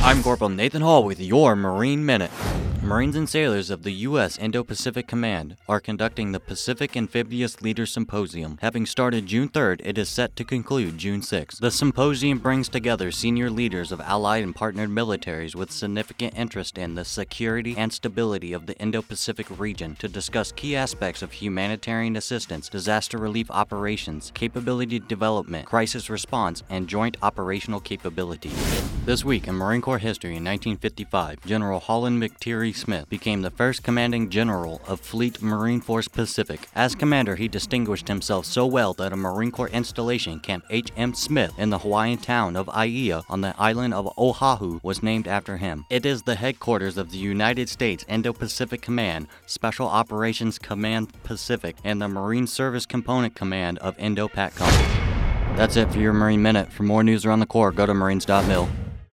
I'm Corporal Nathan Hall with your Marine Minute. Marines and sailors of the U.S. Indo-Pacific Command are conducting the Pacific Amphibious Leaders Symposium. Having started June 3rd, it is set to conclude June 6th. The symposium brings together senior leaders of allied and partnered militaries with significant interest in the security and stability of the Indo-Pacific region to discuss key aspects of humanitarian assistance, disaster relief operations, capability development, crisis response, and joint operational capability. This week in Marine Corps history in 1955, General Holland McTeary Smith became the first commanding general of Fleet Marine Force Pacific. As commander, he distinguished himself so well that a Marine Corps installation, Camp H.M. Smith, in the Hawaiian town of Aiea on the island of Oahu was named after him. It is the headquarters of the United States Indo-Pacific Command, Special Operations Command Pacific, and the Marine Service Component Command of Indo-PACOM. That's it for your Marine Minute. For more news around the Corps, go to marines.mil.